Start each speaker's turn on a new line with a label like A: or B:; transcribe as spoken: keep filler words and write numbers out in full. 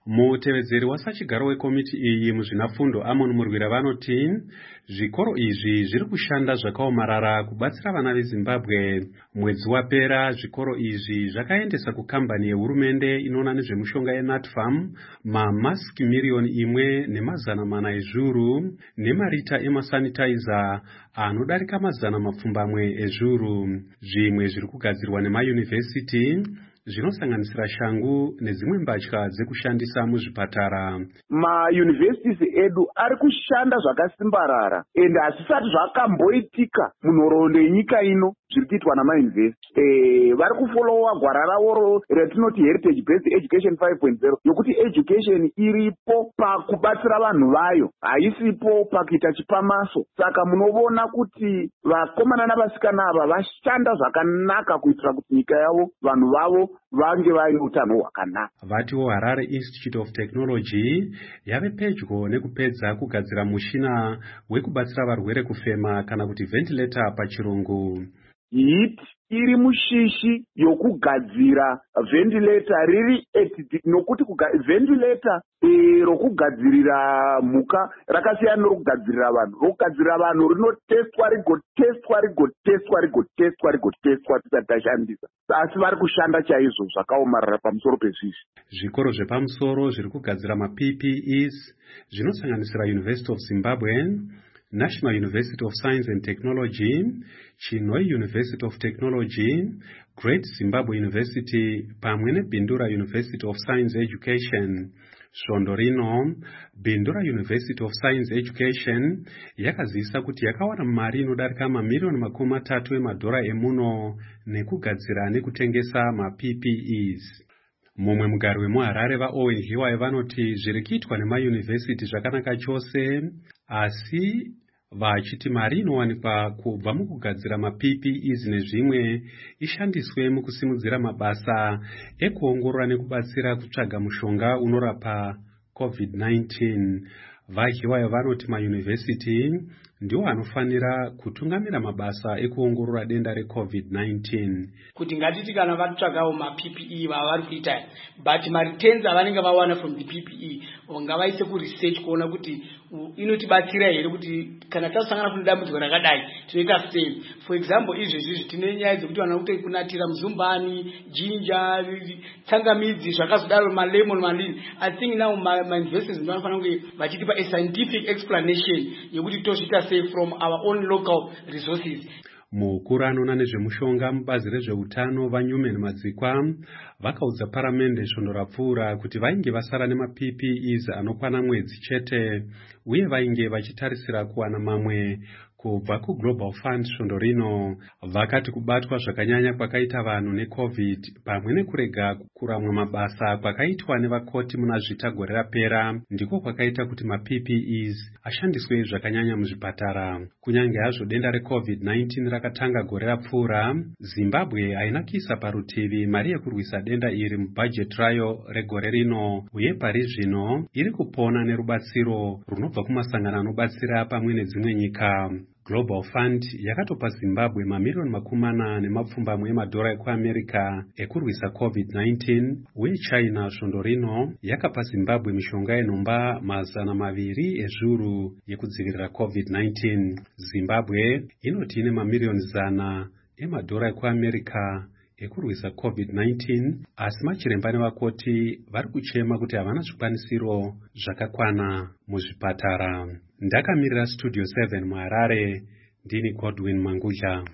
A: Mutevedzeri wasachigaro wekomiti iyi muzvinafundo Amon Murwira vanoti zvikoro izvi zviri kushanda zvakaomarara kubatsira vana veZimbabwe. Mwedzi wapera zvikoro izvi zvakaendesa kukambani yehurumende inoona nezvemushonga yeNatfarm mamasiki miriyoni imwe nemazana mana ezvuru nemarita emasanitizer anodarika mazana mapfumbamwe ezvuru. Zvimwe zviri kugadzirwa nemayunivhesiti zvinosanganisira shangu nezimwe mbatya dzekushandisa muzvipatara.
B: Mayunivhesiti edu ari kushanda zvakasimbarara ende hazvisati zvakamboitika munhoroondo yenyika ino zviri kuitwa namayunivhesiti. E, vari kufolowa gwara ravo ratinoti heritage based education five point zero yokuti education iripo pakubatsira vanhu vayo, haisipo pakuita chipamaso. Saka munoona kuti vakomana navasikana ava vashanda zvakanaka kuitira kuti nyika yavo vanhu vavo vange vaine utano hwakanaka.
A: Vatiwo Harare Institute of Technology yave pedyo nekupedza kugadzira mushina wekubatsira varwere kufema kana kuti ventilator pachirungu.
B: Hit iri mushishi yokugadzira ventilator riri nokuti ventilator e, rokugadzirira mhuka rakasiyana norokugadzirira vanhu. Rokugadzirira vanhu rinotestwa rigotestwa rigotestwa rigotestwa rigotestwa tisati tashandisa. Asi vari kushanda chaizvo zvakaomarara pamusoro pezvizvi.
A: Zvikoro zvepamusoro zviri kugadzira maP P Es zvinosanganisira University of Zimbabwe, National University of Science and Technology, Chinhoyi University of Technology, Great Zimbabwe University pamwe neBindura University of Science Education. Svondo rino Bindura University of Science Education yakazivisa kuti yakawana mari inodarika mamiliyoni makumi matatu emadhora emuno nekugadzira nekutengesa maP P Es. Mumwe mugari wemuHarare vaOwen Hiwai vanoti zviri kuitwa nemayunivhesiti zvakanaka chose, asi vachiti mari inowanikwa kubva mukugadzira maP P Es nezvimwe ishandiswe mukusimudzira mabasa ekuongorora nekubatsira kutsvaga mushonga unorapa COVID nineteen. VaHiwai vanoti mayunivhesiti ndiwo anofanira kutungamira mabasa ekuongorora denda reCovid nineteen.
C: Kuti ngatiti kana vatsvagawo maP P E vavari kuita, but maritenzi avanenge vawana from the P P E ngavaise kuresearch kuona kuti inotibatsira here kuti kana tasangana kune dambudziko rakadai tinoita sei. For example, izvi izvi tine nyaya dzekuti vanokuti kunatira muzumbani, jinja, tsangamidzi zvakazodaro, malemon, malini. I think now my, my investors vanofanira kunge vachitipa a scientific explanation yekuti tozviita sei from our own local resources.
A: Mukuru anoona nezvemushonga mubazi rezveutano vaNewman Madzikwa vakaudza paramende svondo rapfuura kuti vainge vasara nemaP P Es anokwana mwedzi chete uye vainge vachitarisira kuwana mamwe kubva kuGlobal Fund. Svondo rino vakati kubatwa zvakanyanya kwakaita vanhu neCovid pamwe nekurega kuramwa mabasa kwakaitwa nevakoti muna zvita gore rapera ndiko kwakaita kuti maP P Es ashandiswe zvakanyanya muzvipatara. Kunyange hazvo denda reCovid nineteen rakatanga gore rapfuura, Zimbabwe haina kuisa parutivi mari yekurwisa denda iri mubudget rayo regore rino, uye pari zvino iri kupona nerubatsiro runobva kumasangano anobatsira pamwe nedzimwe nyika. Global Fund yakatopa Zimbabwe mamiliyoni makumi mana nemapfumbamwe emadhora ekuAmerica ekurwisa COVID nineteen, uye China svondo rino yakapa Zimbabwe mishonga yenomba mazana maviri ezvuru yekudzivirira COVID nineteen. Zimbabwe inoti ine mamiliyoni zana emadhora ekuAmerica ekurwisa COVID nineteen, asi machiremba nevakoti vari kuchema kuti havana zvikwanisiro zvakakwana muzvipatara. Ndakamirira Studio seven muHarare, ndini Godwin Manguja.